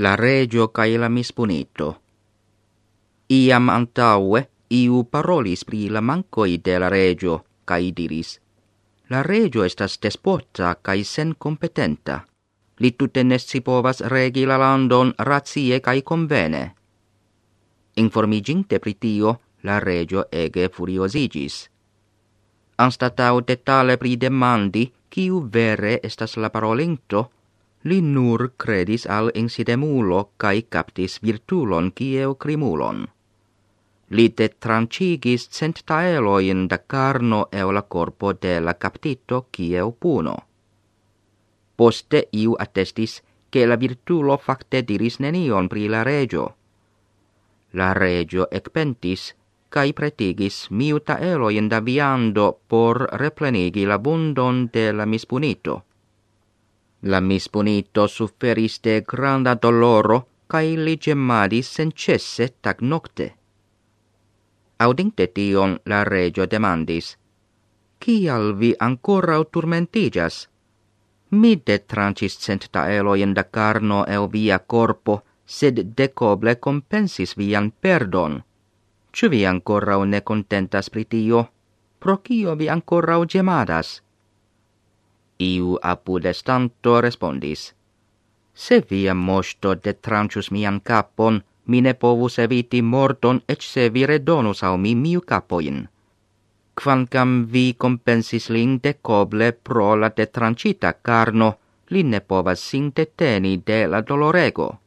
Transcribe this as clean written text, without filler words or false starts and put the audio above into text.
La regio cae la mispunito. Iam antaue iu parolis pri la mancoi de la regio, cae diris: La regio estas despota cae sen competenta. Li tute ne si povas regi la landon razie cae convene. Informiginte pri tio, la regio ege furiosigis. Anstatau de tale pri demandi, kiu vere estas la parolinto, li nur credis al insidemulo cae captis virtulon kieu crimulon. Li detrancigis 100 taeloin da carno eu la corpo de la captito kieu puno. Poste iu attestis che la virtulo facte diris nenion pri la regio. La regio ecpentis, cae pretigis 1000 taeloin da viando por replenigi la bundon de la mispunito. La mispunito suferis de granda doloro, cae li gemadis sencesse tag nocte. Audinte tion, la regio demandis: Cial vi ancora turmentigas? Mi detrancis 100 taeloin da carno el via corpo, sed decoble compensis vian perdon. Ciu vi ancora ne contentas pri tio? Pro cio vi ancora gemadas? Iu apudestanto respondis: Se via mosto detrancius mian capon, mi ne povus eviti morton, ec se vi redonus au mi 1000 capoin. Quancam vi compensis lin decoble pro la detrancita carno, li ne povas sin deteni de la dolorego.